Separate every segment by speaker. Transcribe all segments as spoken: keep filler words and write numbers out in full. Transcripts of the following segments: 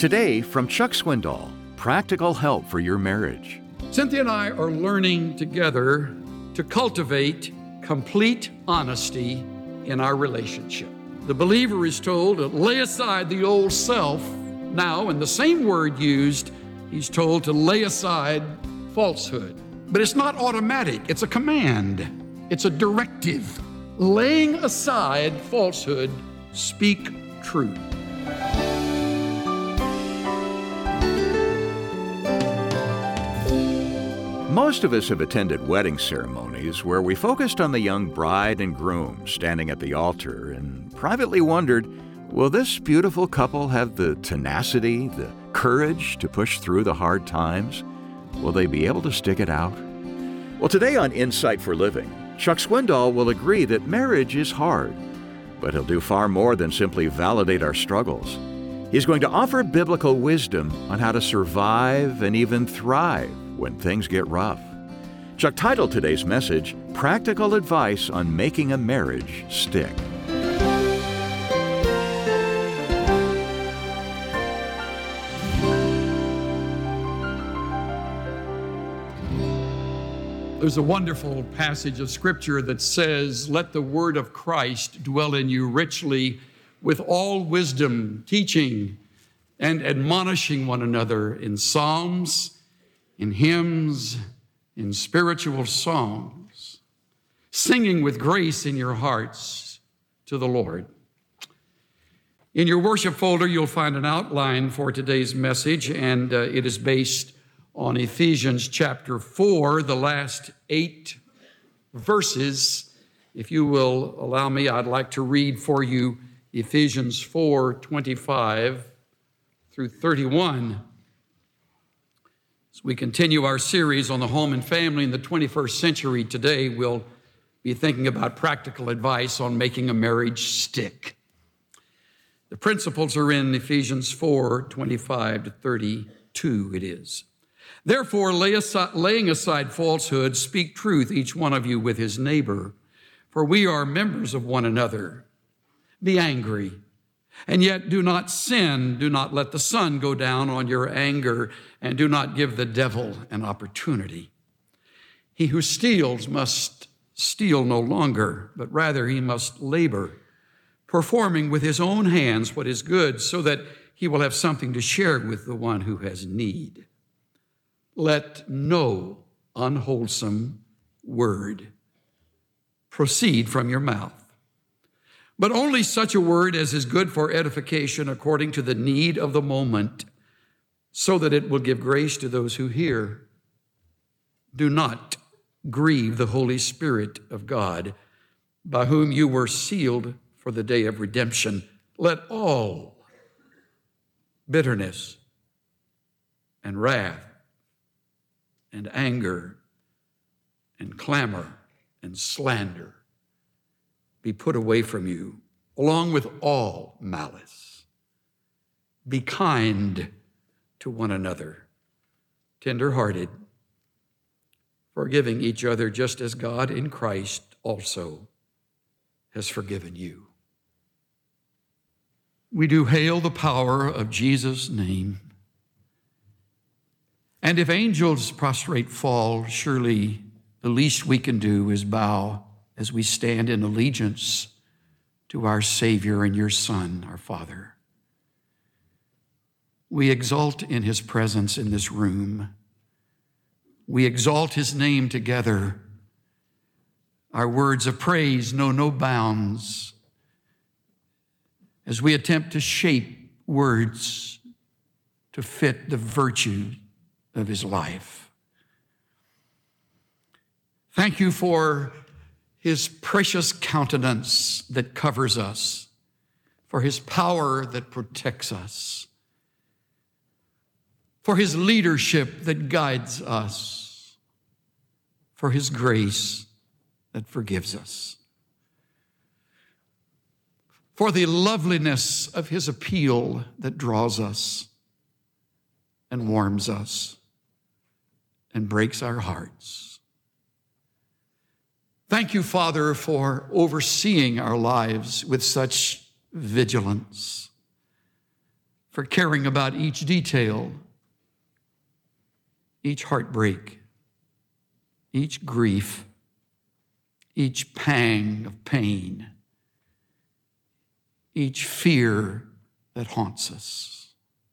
Speaker 1: Today, from Chuck Swindoll, practical help for your marriage.
Speaker 2: Cynthia and I are learning together to cultivate complete honesty in our relationship. The believer is told to lay aside the old self. Now, in the same word used, he's told to lay aside falsehood. But it's not automatic, it's a command, it's a directive. Laying aside falsehood, speak truth.
Speaker 1: Most of us have attended wedding ceremonies where we focused on the young bride and groom standing at the altar and privately wondered, will this beautiful couple have the tenacity, the courage to push through the hard times? Will they be able to stick it out? Well, today on Insight for Living, Chuck Swindoll will agree that marriage is hard, but he'll do far more than simply validate our struggles. He's going to offer biblical wisdom on how to survive and even thrive when things get rough. Chuck titled today's message, Practical Advice on Making a Marriage Stick.
Speaker 2: There's a wonderful passage of Scripture that says, let the word of Christ dwell in you richly with all wisdom, teaching and admonishing one another in psalms, in hymns, in spiritual songs, singing with grace in your hearts to the Lord. In your worship folder, you'll find an outline for today's message, and uh, it is based on Ephesians chapter four, the last eight verses. If you will allow me, I'd like to read for you Ephesians four, twenty-five through thirty-one. As we continue our series on the home and family in the twenty-first century, today we'll be thinking about practical advice on making a marriage stick. The principles are in Ephesians four, twenty-five to thirty-two, it is. Therefore, lay aside, laying aside falsehood, speak truth, each one of you with his neighbor, for we are members of one another. Be angry, and yet do not sin. Do not let the sun go down on your anger, and do not give the devil an opportunity. He who steals must steal no longer, but rather he must labor, performing with his own hands what is good, so that he will have something to share with the one who has need. Let no unwholesome word proceed from your mouth, but only such a word as is good for edification according to the need of the moment, so that it will give grace to those who hear. Do not grieve the Holy Spirit of God, by whom you were sealed for the day of redemption. Let all bitterness and wrath and anger and clamor and slander be put away from you, along with all malice. Be kind to one another, tender-hearted, forgiving each other just as God in Christ also has forgiven you. We do hail the power of Jesus' name. And if angels prostrate fall, surely the least we can do is bow as we stand in allegiance to our Savior and your Son, our Father. We exult in his presence in this room. We exalt his name together. Our words of praise know no bounds as we attempt to shape words to fit the virtue of his life. Thank you for his precious countenance that covers us, for his power that protects us, for his leadership that guides us, for his grace that forgives us, for the loveliness of his appeal that draws us and warms us and breaks our hearts. Thank you, Father, for overseeing our lives with such vigilance. for caring about each detail, each heartbreak, each grief, each pang of pain, each fear that haunts us.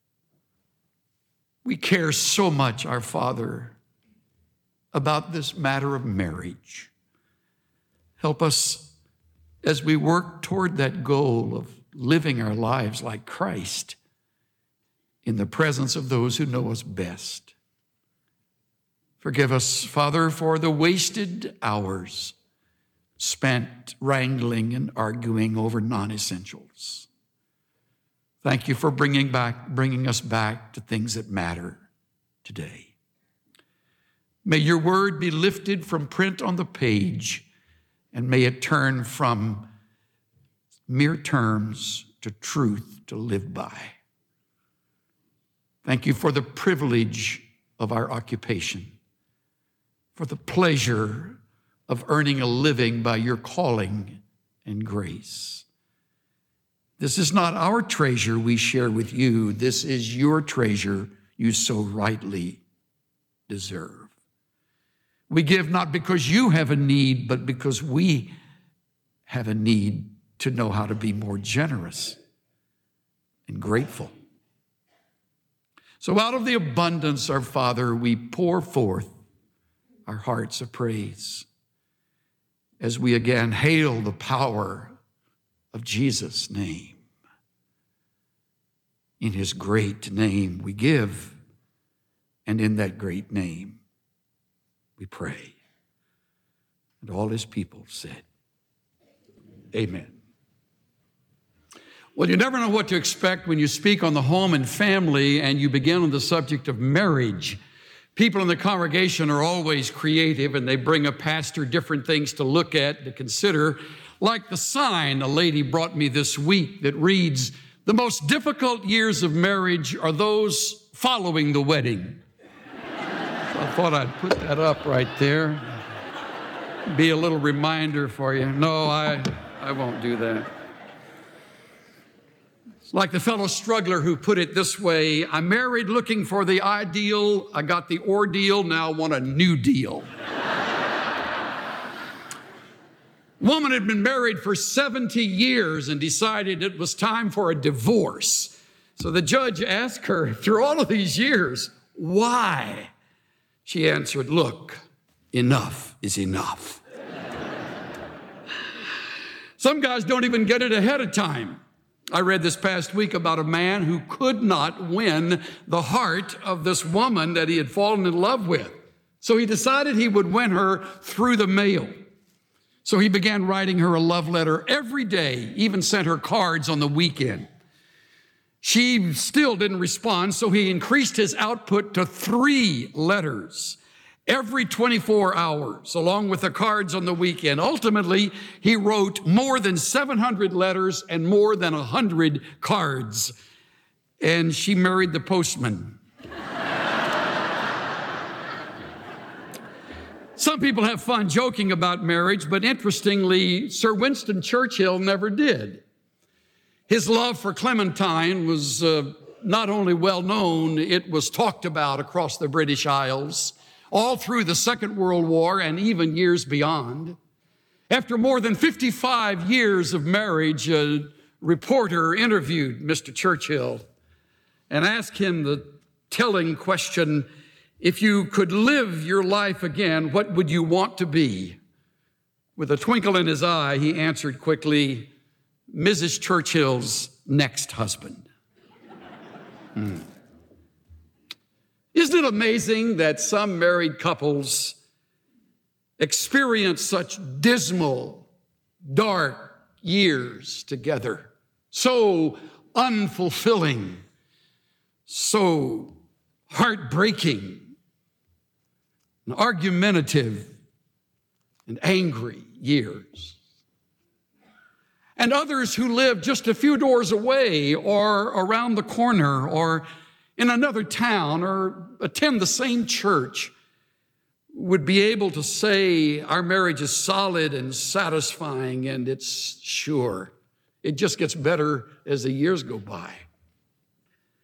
Speaker 2: We care so much, our Father, about this matter of marriage. Help us as we work toward that goal of living our lives like Christ in the presence of those who know us best. Forgive us, Father, for the wasted hours spent wrangling and arguing over non-essentials. Thank you for bringing back, bringing us back to things that matter today. May your word be lifted from print on the page, and may it turn from mere terms to truth to live by. Thank you for the privilege of our occupation, for the pleasure of earning a living by your calling and grace. This is not our treasure we share with you. This is your treasure you so rightly deserve. We give not because you have a need, but because we have a need to know how to be more generous and grateful. So out of the abundance, our Father, we pour forth our hearts of praise as we again hail the power of Jesus' name. In his great name we give, and in that great name we pray. And all his people said, amen. Well, you never know what to expect when you speak on the home and family and you begin on the subject of marriage. People in the congregation are always creative, and they bring a pastor different things to look at, to consider, like the sign a lady brought me this week that reads, "The most difficult years of marriage are those following the wedding." So I thought I'd put that up right there. Be a little reminder for you. No, I, I won't do that. Like the fellow struggler who put it this way, "I married looking for the ideal, I got the ordeal, now I want a new deal." Woman had been married for seventy years and decided it was time for a divorce. So the judge asked her, through all of these years, why? She answered, "Look, enough is enough." Some guys don't even get it ahead of time. I read this past week about a man who could not win the heart of this woman that he had fallen in love with. So he decided he would win her through the mail. So he began writing her a love letter every day, even sent her cards on the weekend. She still didn't respond, so he increased his output to three letters every twenty-four hours, along with the cards on the weekend. Ultimately, he wrote more than seven hundred letters and more than one hundred cards, and she married the postman. Some people have fun joking about marriage, but interestingly, Sir Winston Churchill never did. His love for Clementine was uh, not only well known, it was talked about across the British Isles, all through the Second World War and even years beyond. After more than fifty-five years of marriage, a reporter interviewed Mister Churchill and asked him the telling question, "If you could live your life again, what would you want to be?" With a twinkle in his eye, he answered quickly, "Missus Churchill's next husband." Hmm. Isn't it amazing that some married couples experience such dismal, dark years together, so unfulfilling, so heartbreaking, and argumentative and angry years? And others who live just a few doors away or around the corner or in another town or attend the same church would be able to say our marriage is solid and satisfying and it's sure. It just gets better as the years go by.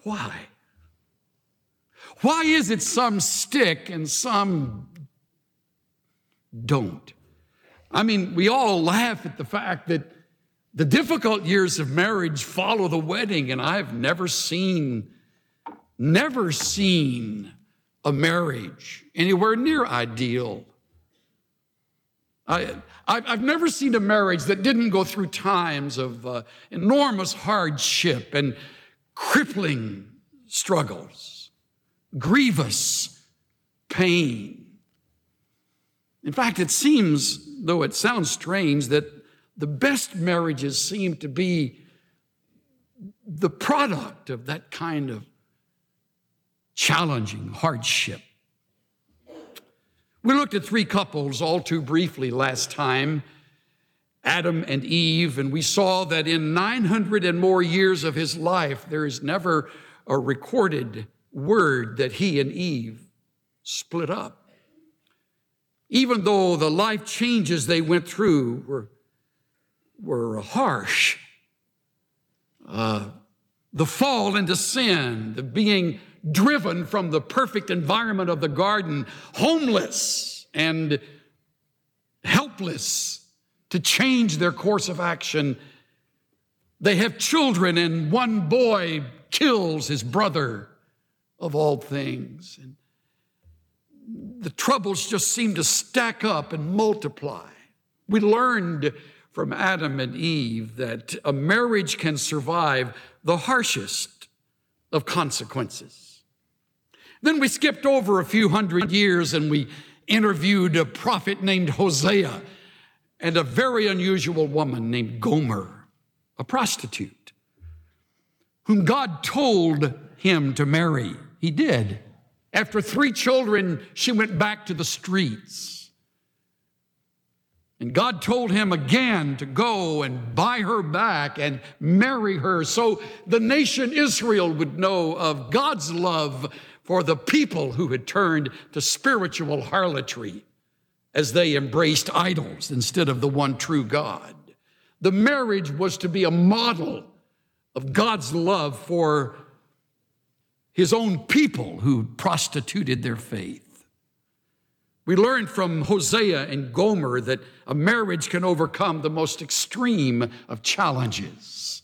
Speaker 2: Why? Why is it some stick and some don't? I mean, we all laugh at the fact that the difficult years of marriage follow the wedding, and I've never seen, never seen a marriage anywhere near ideal. I, I've never seen a marriage that didn't go through times of uh, enormous hardship and crippling struggles, grievous pain. In fact, it seems, though it sounds strange, that the best marriages seem to be the product of that kind of challenging hardship. We looked at three couples all too briefly last time, Adam and Eve, and we saw that in nine hundred and more years of his life, there is never a recorded word that he and Eve split up. Even though the life changes they went through were, were harsh. Uh, the fall into sin, the being driven from the perfect environment of the garden, homeless and helpless to change their course of action. They have children, and one boy kills his brother of all things. And the troubles just seem to stack up and multiply. We learned from Adam and Eve that a marriage can survive the harshest of consequences. Then we skipped over a few hundred years and we interviewed a prophet named Hosea and a very unusual woman named Gomer, a prostitute, whom God told him to marry. He did. After three children, she went back to the streets. And God told him again to go and buy her back and marry her so the nation Israel would know of God's love for the people who had turned to spiritual harlotry as they embraced idols instead of the one true God. The marriage was to be a model of God's love for his own people who prostituted their faith. We learned from Hosea and Gomer that a marriage can overcome the most extreme of challenges,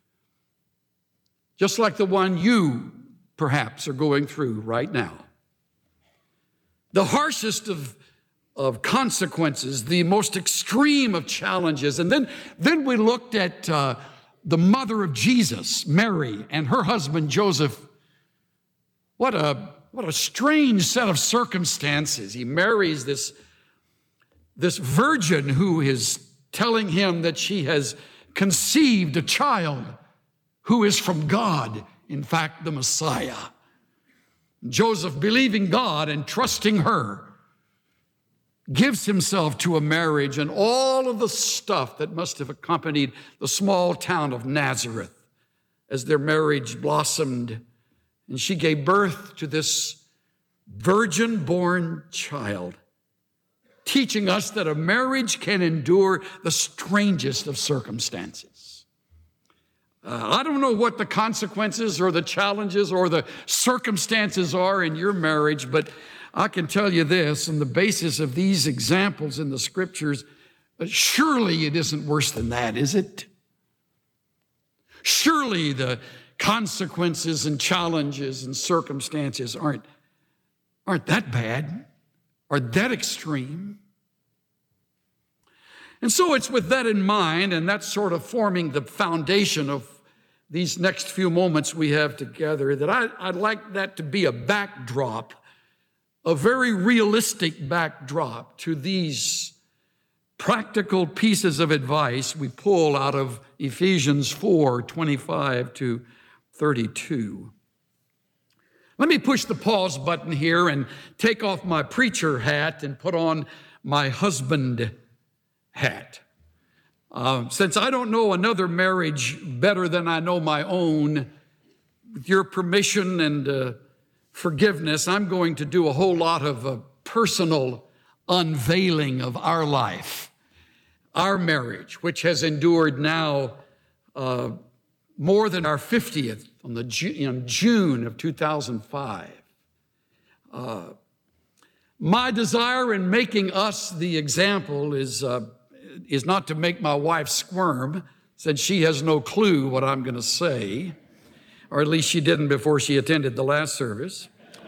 Speaker 2: just like the one you perhaps are going through right now. The harshest of, of consequences, the most extreme of challenges. And then, then we looked at uh, the mother of Jesus, Mary, and her husband, Joseph. What a, what a strange set of circumstances. He marries this, this virgin who is telling him that she has conceived a child who is from God, in fact, the Messiah. Joseph, believing God and trusting her, gives himself to a marriage and all of the stuff that must have accompanied the small town of Nazareth as their marriage blossomed. And she gave birth to this virgin-born child, teaching us that a marriage can endure the strangest of circumstances. Uh, I don't know what the consequences or the challenges or the circumstances are in your marriage, but I can tell you this, on the basis of these examples in the scriptures, uh, surely it isn't worse than that, is it? Surely the consequences and challenges and circumstances aren't, aren't that bad or that extreme. And so it's with that in mind, and that's sort of forming the foundation of these next few moments we have together, that I, I'd like that to be a backdrop, a very realistic backdrop to these practical pieces of advice we pull out of Ephesians four, twenty-five to thirty-two. Let me push the pause button here and take off my preacher hat and put on my husband hat. Uh, since I don't know another marriage better than I know my own, with your permission and uh, forgiveness, I'm going to do a whole lot of uh, personal unveiling of our life, our marriage, which has endured now uh, more than our fiftieth on the in June of two thousand five. Uh, my desire in making us the example is, uh, is not to make my wife squirm, since she has no clue what I'm going to say, or at least she didn't before she attended the last service.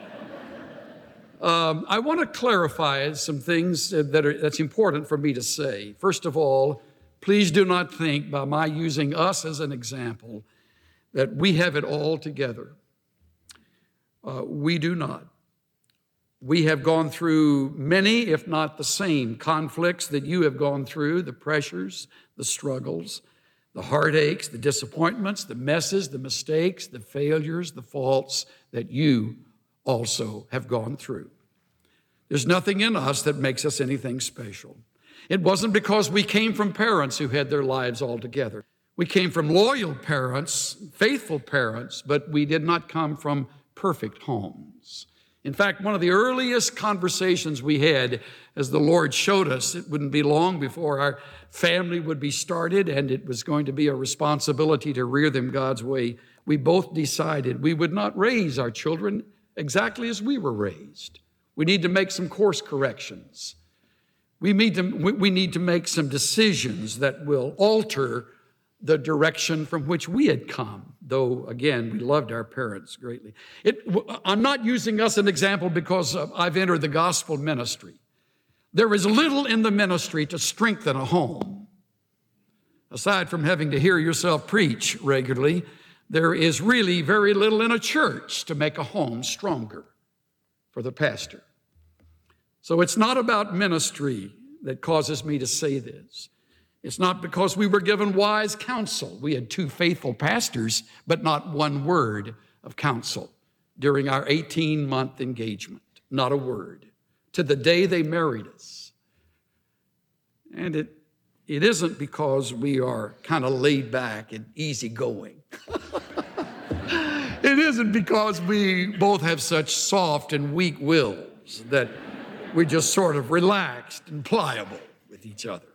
Speaker 2: Um, I want to clarify some things that are, that's important for me to say. First of all, please do not think by my using us as an example that we have it all together. Uh, we do not. We have gone through many, if not the same, conflicts that you have gone through, the pressures, the struggles, the heartaches, the disappointments, the messes, the mistakes, the failures, the faults that you also have gone through. There's nothing in us that makes us anything special. It wasn't because we came from parents who had their lives all together. We came from loyal parents, faithful parents, but we did not come from perfect homes. In fact, one of the earliest conversations we had, as the Lord showed us, it wouldn't be long before our family would be started, and it was going to be a responsibility to rear them God's way. We both decided we would not raise our children exactly as we were raised. We need to make some course corrections. We need to, we need to make some decisions that will alter the direction from which we had come, though, again, we loved our parents greatly. It, I'm not using us as an example because I've entered the gospel ministry. There is little in the ministry to strengthen a home. Aside from having to hear yourself preach regularly, there is really very little in a church to make a home stronger for the pastor. So it's not about ministry that causes me to say this. It's not because we were given wise counsel. We had two faithful pastors, but not one word of counsel during our eighteen-month engagement. Not a word. To the day they married us. And it, it isn't because we are kind of laid back and easygoing. It isn't because we both have such soft and weak wills that we're just sort of relaxed and pliable with each other.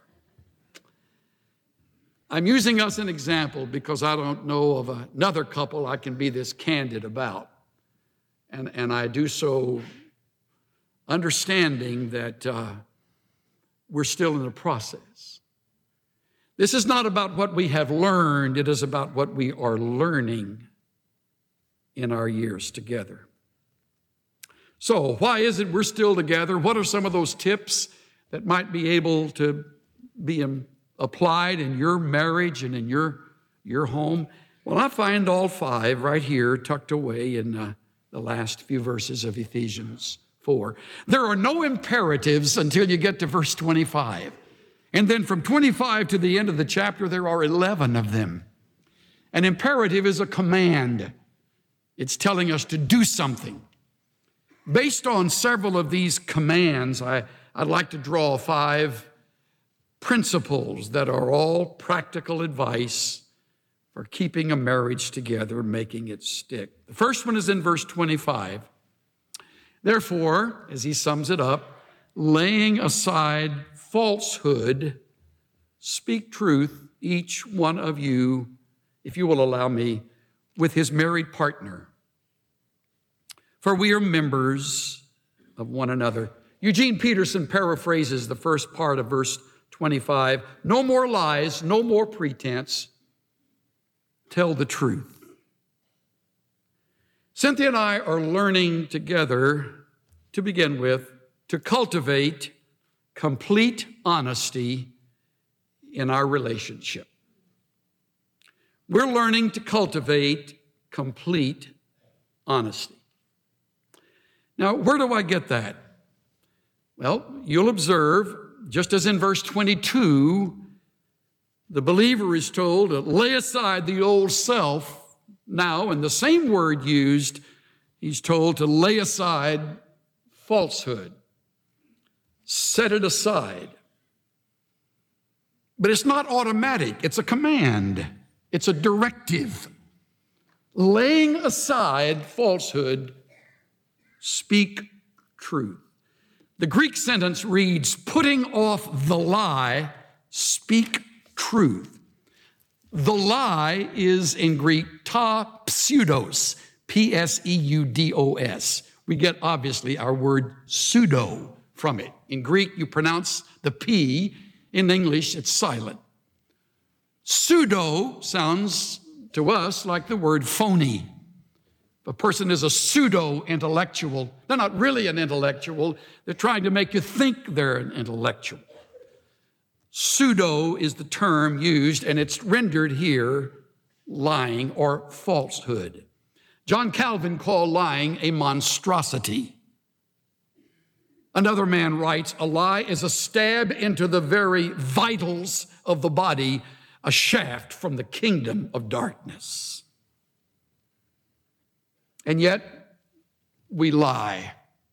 Speaker 2: I'm using us as an example because I don't know of another couple I can be this candid about. And, and I do so understanding that uh, we're still in the process. This is not about what we have learned. It is about what we are learning in our years together. So why is it we're still together? What are some of those tips that might be able to be applied in your marriage and in your, your home? Well, I find all five right here tucked away in uh, the last few verses of Ephesians four. There are no imperatives until you get to verse twenty-five. And then from twenty-five to the end of the chapter, there are eleven of them. An imperative is a command. It's telling us to do something. Based on several of these commands, I, I'd like to draw five principles that are all practical advice for keeping a marriage together and making it stick. The first one is in verse twenty-five. Therefore, as he sums it up, laying aside falsehood, speak truth, each one of you, if you will allow me, with his married partner. For we are members of one another. Eugene Peterson paraphrases the first part of verse twenty-five. No more lies, no more pretense. Tell the truth. Cynthia and I are learning together, to begin with, to cultivate complete honesty in our relationship. We're learning to cultivate complete honesty. Now, where do I get that? Well, you'll observe, just as in verse twenty-two, the believer is told to lay aside the old self. Now, in the same word used, he's told to lay aside falsehood. Set it aside. But it's not automatic. It's a command. It's a directive. Laying aside falsehood, speak truth. The Greek sentence reads, putting off the lie, speak truth. The lie is in Greek ta pseudos, P S E U D O S. We get obviously our word pseudo from it. In Greek, you pronounce the P. In English, it's silent. Pseudo sounds to us like the word phony. If a person is a pseudo-intellectual, they're not really an intellectual. They're trying to make you think they're an intellectual. Pseudo is the term used, and it's rendered here lying or falsehood. John Calvin called lying a monstrosity. Another man writes, a lie is a stab into the very vitals of the body, a shaft from the kingdom of darkness. And yet, we lie.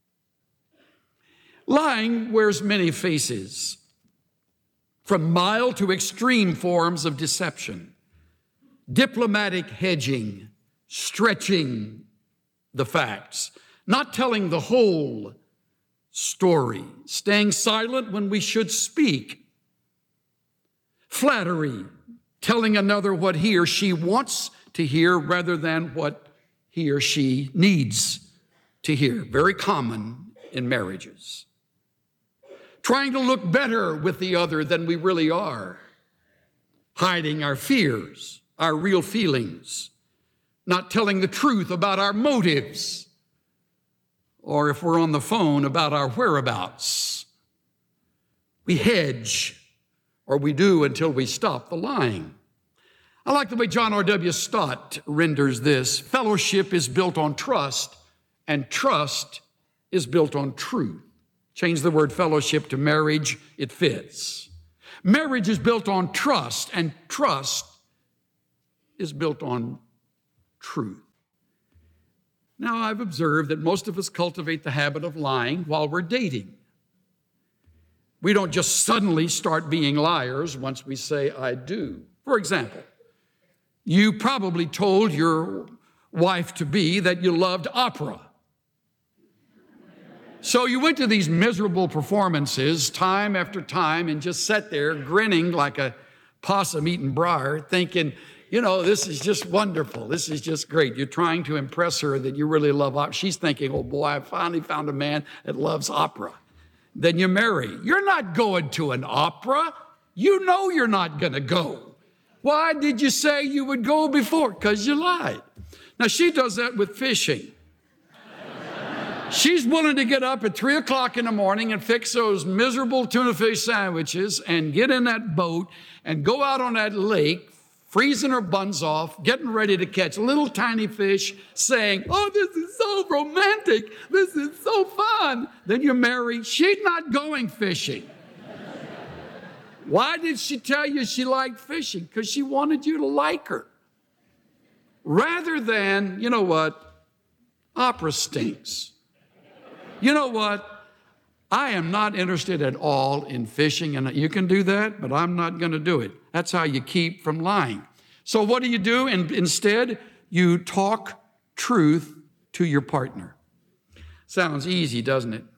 Speaker 2: Lying wears many faces, from mild to extreme forms of deception, diplomatic hedging, stretching the facts, not telling the whole story, staying silent when we should speak, flattery, telling another what he or she wants to hear rather than what he or she needs to hear. Very common in marriages. Trying to look better with the other than we really are. Hiding our fears, our real feelings. Not telling the truth about our motives. Or if we're on the phone, about our whereabouts. We hedge, or we do until we stop the lying. I like the way John R W Stott renders this. Fellowship is built on trust, and trust is built on truth. Change the word fellowship to marriage, it fits. Marriage is built on trust, and trust is built on truth. Now, I've observed that most of us cultivate the habit of lying while we're dating. We don't just suddenly start being liars once we say, I do. For example, you probably told your wife-to-be that you loved opera. So you went to these miserable performances time after time and just sat there grinning like a possum eating briar, thinking, you know, this is just wonderful. This is just great. You're trying to impress her that you really love opera. She's thinking, oh boy, I finally found a man that loves opera. Then you marry. You're not going to an opera. You know you're not going to go. Why did you say you would go before? Because you lied. Now, she does that with fishing. She's willing to get up at three o'clock in the morning and fix those miserable tuna fish sandwiches and get in that boat and go out on that lake, freezing her buns off, getting ready to catch little tiny fish, saying, oh, this is so romantic. This is so fun. Then you marry. She's not going fishing. Why did she tell you she liked fishing? Because she wanted you to like her. Rather than, you know what, opera stinks. You know what? I am not interested at all in fishing, and you can do that, but I'm not going to do it. That's how you keep from lying. So what do you do? And instead, you talk truth to your partner. Sounds easy, doesn't it?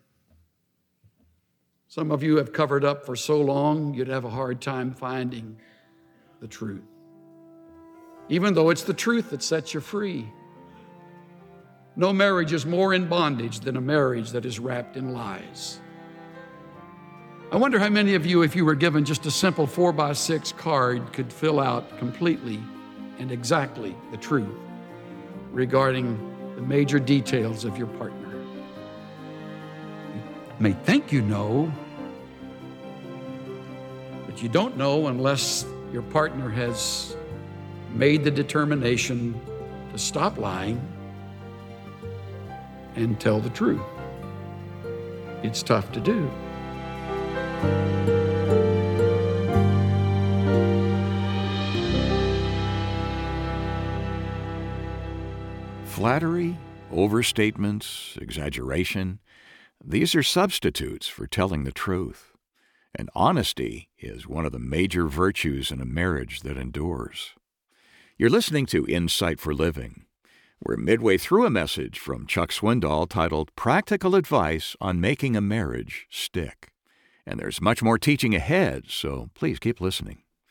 Speaker 2: Some of you have covered up for so long, you'd have a hard time finding the truth. Even though it's the truth that sets you free. No marriage is more in bondage than a marriage that is wrapped in lies. I wonder how many of you, if you were given just a simple four by six card, could fill out completely and exactly the truth regarding the major details of your partner. You may think you know, but you don't know unless your partner has made the determination to stop lying and tell the truth. It's tough to do.
Speaker 1: Flattery, overstatements, exaggeration, these are substitutes for telling the truth. And honesty is one of the major virtues in a marriage that endures. You're listening to Insight for Living. We're midway through a message from Chuck Swindoll titled Practical Advice on Making a Marriage Stick. And there's much more teaching ahead, so please keep listening.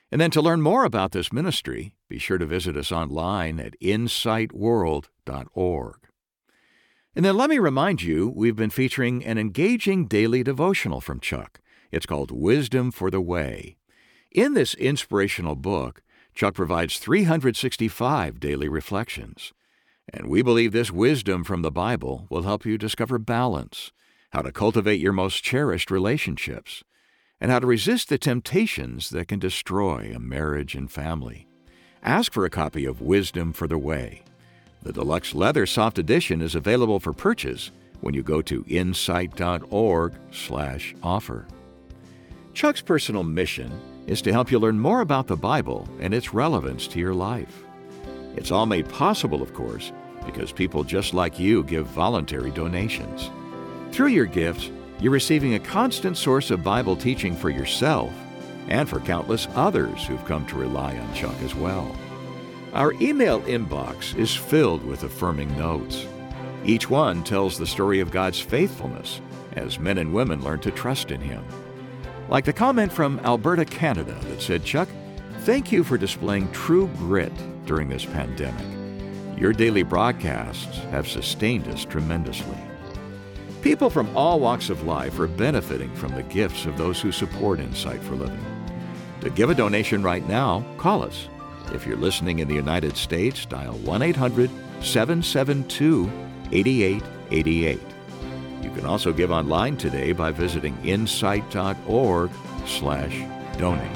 Speaker 1: And then to learn more about this ministry, be sure to visit us online at insight world dot org. And then let me remind you, we've been featuring an engaging daily devotional from Chuck. It's called Wisdom for the Way. In this inspirational book, Chuck provides three hundred sixty-five daily reflections. And we believe this wisdom from the Bible will help you discover balance, how to cultivate your most cherished relationships, and how to resist the temptations that can destroy a marriage and family. Ask for a copy of Wisdom for the Way. The deluxe leather soft edition is available for purchase when you go to insight dot org slash offer. Chuck's personal mission is to help you learn more about the Bible and its relevance to your life. It's all made possible, of course, because people just like you give voluntary donations. Through your gifts, you're receiving a constant source of Bible teaching for yourself and for countless others who've come to rely on Chuck as well. Our email inbox is filled with affirming notes. Each one tells the story of God's faithfulness as men and women learn to trust in Him. Like the comment from Alberta, Canada that said, "Chuck, thank you for displaying true grit during this pandemic. Your daily broadcasts have sustained us tremendously." People from all walks of life are benefiting from the gifts of those who support Insight for Living. To give a donation right now, call us. If you're listening in the United States, dial one eight hundred seven seven two eight eight eight eight. You can also give online today by visiting insight dot org slash donate.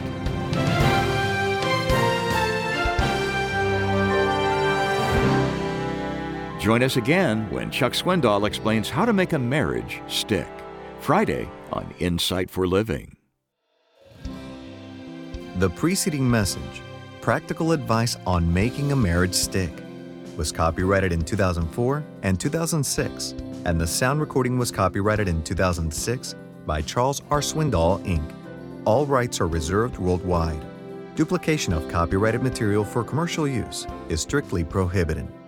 Speaker 1: Join us again when Chuck Swindoll explains how to make a marriage stick. Friday on Insight for Living.
Speaker 3: The preceding message, Practical Advice on Making a Marriage Stick, was copyrighted in two thousand four and two thousand six, and the sound recording was copyrighted in two thousand six by Charles R. Swindoll, Incorporated. All rights are reserved worldwide. Duplication of copyrighted material for commercial use is strictly prohibited.